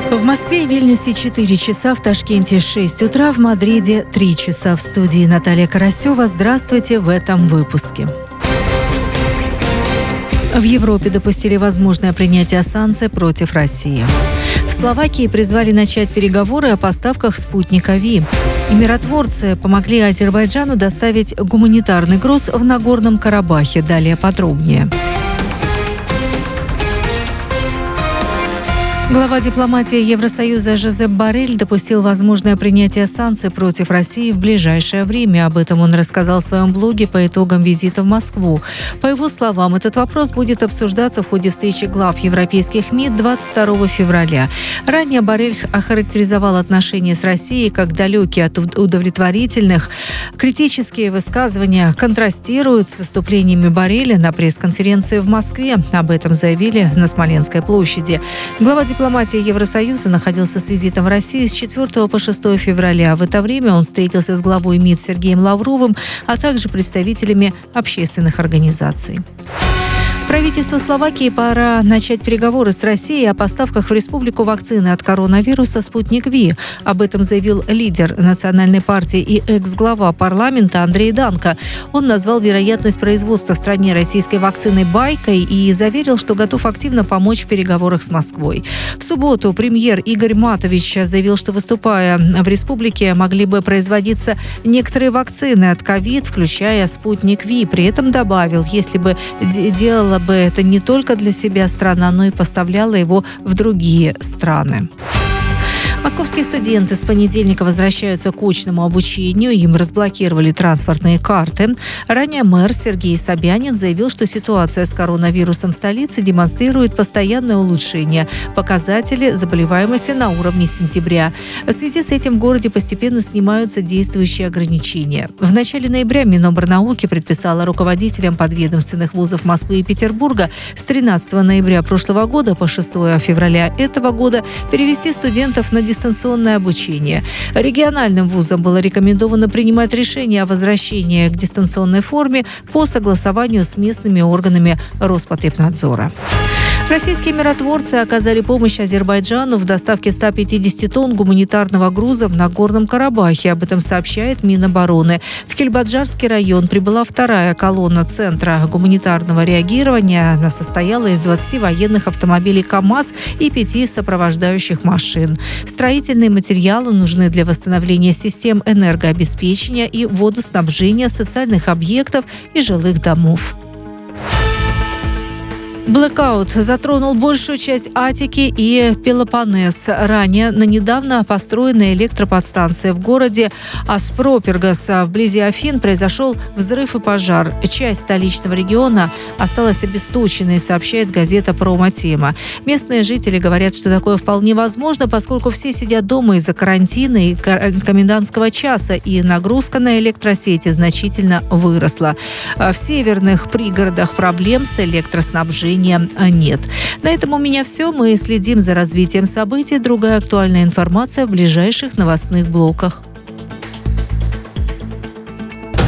В Москве и Вильнюсе 4 часа, в Ташкенте 6 утра, в Мадриде 3 часа. В студии Наталья Карасева. Здравствуйте в этом выпуске. В Европе допустили возможное принятие санкций против России. В Словакии призвали начать переговоры о поставках спутника ВИ. И миротворцы помогли Азербайджану доставить гуманитарный груз в Нагорном Карабахе. Далее подробнее. Глава дипломатии Евросоюза Жозеп Боррель допустил возможное принятие санкций против России в ближайшее время. Об этом он рассказал в своем блоге по итогам визита в Москву. По его словам, этот вопрос будет обсуждаться в ходе встречи глав европейских МИД 22 февраля. Ранее Боррель охарактеризовал отношения с Россией как далекие от удовлетворительных. Критические высказывания контрастируют с выступлениями Борреля на пресс-конференции в Москве. Об этом заявили на Смоленской площади. Глава дипломатии Евросоюза находился с визитом в России с 4 по 6 февраля. В это время он встретился с главой МИД Сергеем Лавровым, а также представителями общественных организаций. Правительству Словакии пора начать переговоры с Россией о поставках в республику вакцины от коронавируса «Спутник ВИ». Об этом заявил лидер национальной партии и экс-глава парламента Андрей Данко. Он назвал вероятность производства в стране российской вакцины «байкой» и заверил, что готов активно помочь в переговорах с Москвой. В субботу премьер Игорь Матович заявил, что, выступая в республике, могли бы производиться некоторые вакцины от ковид, включая «Спутник ВИ». При этом добавил, если бы делала бы это не только для себя страна, но и поставляла его в другие страны. Московские студенты с понедельника возвращаются к очному обучению. Им разблокировали транспортные карты. Ранее мэр Сергей Собянин заявил, что ситуация с коронавирусом в столице демонстрирует постоянное улучшение. Показатели заболеваемости на уровне сентября. В связи с этим в городе постепенно снимаются действующие ограничения. В начале ноября Минобрнауки предписала руководителям подведомственных вузов Москвы и Петербурга с 13 ноября прошлого года по 6 февраля этого года перевести студентов на дистанционное обучение. Региональным вузам было рекомендовано принимать решение о возвращении к дистанционной форме по согласованию с местными органами Роспотребнадзора. Российские миротворцы оказали помощь Азербайджану в доставке 150 тонн гуманитарного груза в Нагорном Карабахе. Об этом сообщает Минобороны. В Кельбаджарский район прибыла вторая колонна Центра гуманитарного реагирования. Она состояла из 20 военных автомобилей КАМАЗ и 5 сопровождающих машин. Строительные материалы нужны для восстановления систем энергообеспечения и водоснабжения социальных объектов и жилых домов. Блэкаут затронул большую часть Аттики и Пелопоннес. Ранее на недавно построенной электроподстанции в городе Аспропергос вблизи Афин произошел взрыв и пожар. Часть столичного региона осталась обесточенной, сообщает газета «Промо-тема». Местные жители говорят, что такое вполне возможно, поскольку все сидят дома из-за карантина и комендантского часа, и нагрузка на электросети значительно выросла. В северных пригородах проблем с электроснабжением нет. На этом у меня все. Мы следим за развитием событий. Другая актуальная информация в ближайших новостных блоках.